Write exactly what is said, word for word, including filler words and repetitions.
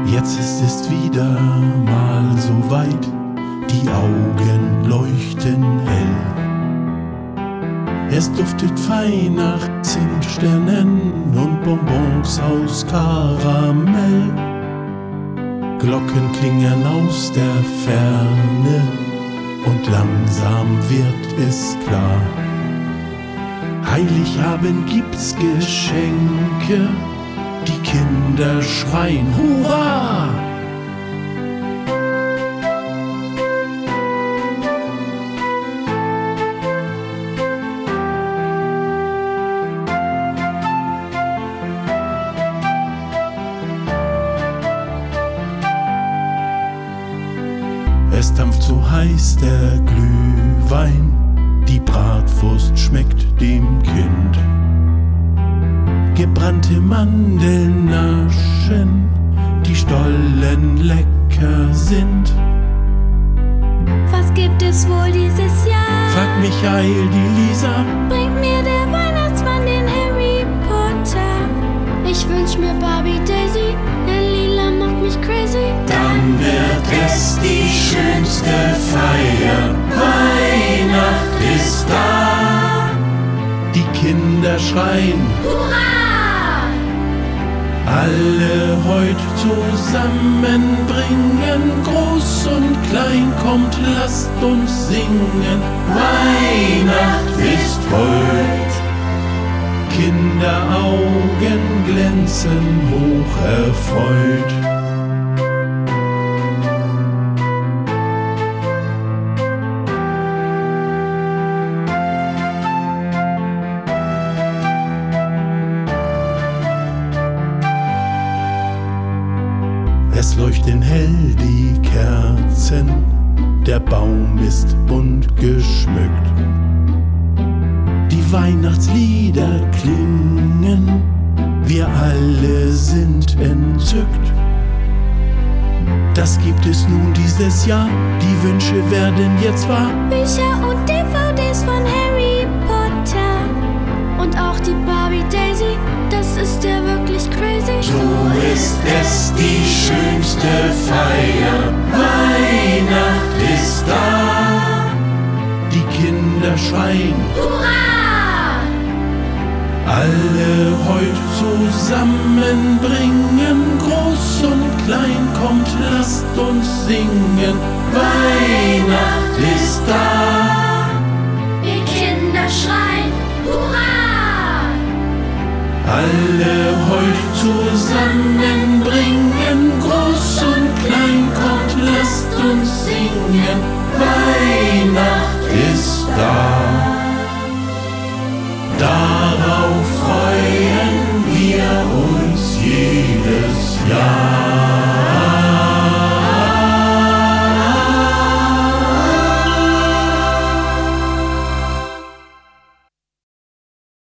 Jetzt ist es wieder mal so weit, die Augen leuchten hell. Es duftet fein nach Zimtsternen und Bonbons aus Karamell. Glocken klingen aus der Ferne und langsam wird es klar. Heiligabend gibt's Geschenke, die Kinder schreien Hurra! Es dampft so heiß der Glühwein, die Bratwurst schmeckt dem Kind. Gebrannte Mandeln naschen, die Stollen lecker sind. Was gibt es wohl dieses Jahr? Fragt Michael die Lisa. Bringt mir der Weihnachtsmann den Harry Potter? Ich wünsch mir Barbie Daisy, der Lila macht mich crazy. Dann wird es die schönste Feier. Weihnacht ist da. Die Kinder schreien Hurra! Alle heut zusammenbringen, groß und klein, kommt, lasst uns singen. Weihnacht ist heut. Kinderaugen glänzen hoch erfreut. Es leuchten hell die Kerzen, der Baum ist bunt geschmückt. Die Weihnachtslieder klingen, wir alle sind entzückt. Das gibt es nun dieses Jahr, die Wünsche werden jetzt wahr. Bücher und D V Ds von Harry Potter und auch die Barbie Daisy, das ist ja wirklich crazy. So ist es die schönste Feier. Weihnacht ist da. Die Kinder schreien Hurra! Alle heut zusammenbringen, groß und klein, kommt, lasst uns singen. Weihnacht ist da. Wir Kinder schreien Hurra! Alle heut zusammenbringen, groß und klein, kommt, lasst uns singen. Weihnacht ist da. Da